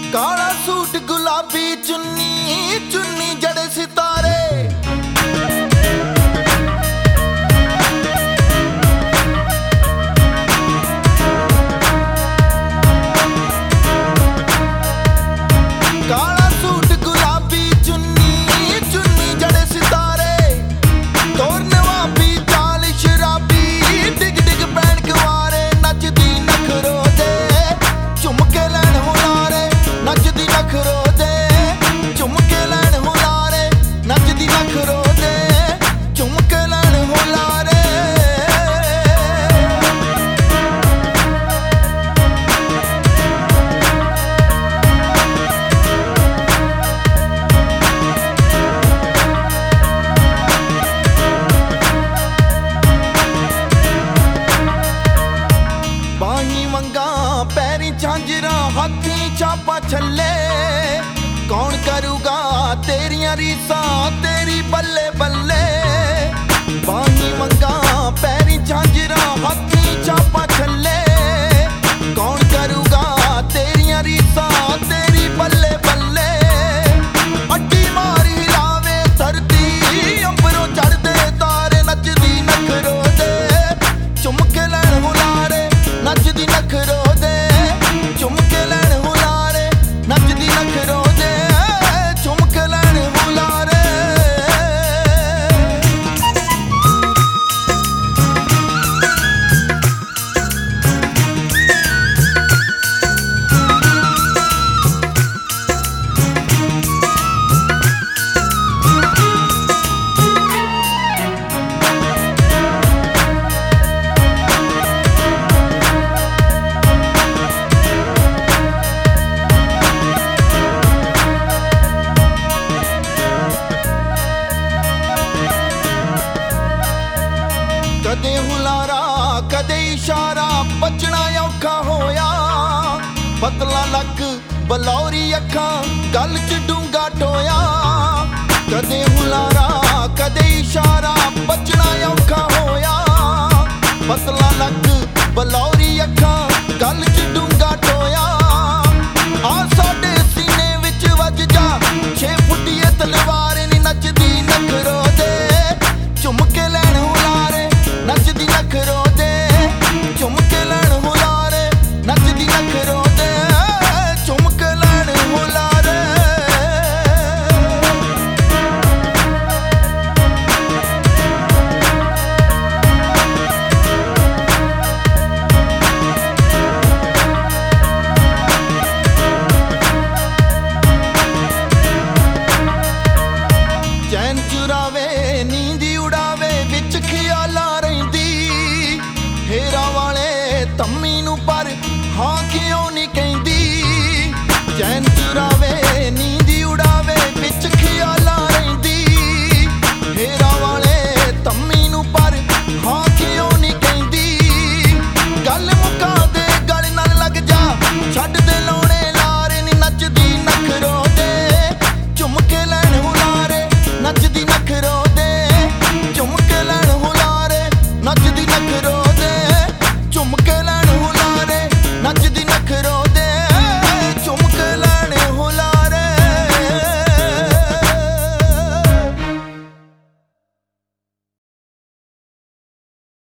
ਕਾਲਾ ਸੂਟ ਗੁਲਾਬੀ ਚੁੰਨੀ ਚੁੰਨੀ ਜੜੇ ਸਿਤਾਰੇ ਕਾਲਾ ਸੂਟ ਗੁਲਾਬੀ ਚੁੰਨੀ ਚੁੰਨੀ ਜੜੇ ਸਿਤਾਰੇ ਤੋਰ ਨਵਾਬੀ ਚਾਲ ਸ਼ਰਾਬੀ ਡਿਗ ਡਿਗ ਪੈਣ ਕੁਆਰੇ ਨੱਚਦੀ ਨਖਰੋ ਦੇ ਝੁੰਮ ਕੇ ਲੈਣ ਹੁਲਾਰੇ ਨੱਚਦੀ ਨਖਰੋ ਦੇ ਝੁੰਮ ਕੇ ਲੈਣ ਹੁਲਾਰੇ ਨੱਚਦੀ ਨਖਰੋ ਦੇ ਝੁੰਮ ਕੇ ਲੈਣ ਹੁਲਾਰੇ ਬਾਹੀਂ ਮੰਗਾ ਪੈਰੀ ਝਾਂਜਰਾਂ ਹੱਥੀਂ ਚਾਪਾਂ ਛੱਲੇ ਕੌਣ ਕਰੂਗਾ ਤੇਰੀਆਂ ਰੀਸਾਂ ਤੇਰੀ ਬੱਲੇ ਬੱਲੇ ਬਾਹੀਂ ਮੰਗਾ ਪੈਰੀ ਝਾਂਜਰਾਂ ਹੱਥੀਂ ਚਾਪਾਂ ਛੱਲੇ ਕੌਣ ਕਰੂਗਾ ਤੇਰੀਆਂ ਰੀਸਾਂ ਤੇਰੀ ਬੱਲੇ ਬੱਲੇ ਅੱਡੀ ਮਾਰ ਹਿਲਾਵੇ ਧਰਤੀ ਅੰਬਰੋਂ ਚੜ੍ਹਦੇ ਤਾਰੇ ਨੱਚਦੀ ਨਖਰੋ ਦੇ ਝੁੰਮ ਕੇ ਲੈਣ ਹੁਲਾਰੇ ਨੱਚਦੀ ਨਖਰੋ ਦੇ ਝੁੰਮ ਕੇ ਲੈਣ ਹੁਲਾਰੇ ਨੱਚਦੀ ਨਖਰੋ ਦੇ ਝੁੰਮ ਕੇ ਲੈਣ ਹੁਲਾਰੇ ਕਦੇ ਹੁਲਾਰਾ ਕਦੇ ਇਸ਼ਾਰਾ ਬਚਣਾ ਔਖਾ ਹੋਇਆ ਪਤਲਾ ਲੱਕ ਬਲੌਰੀ ਅੱਖਾਂ ਗੱਲ 'ਚ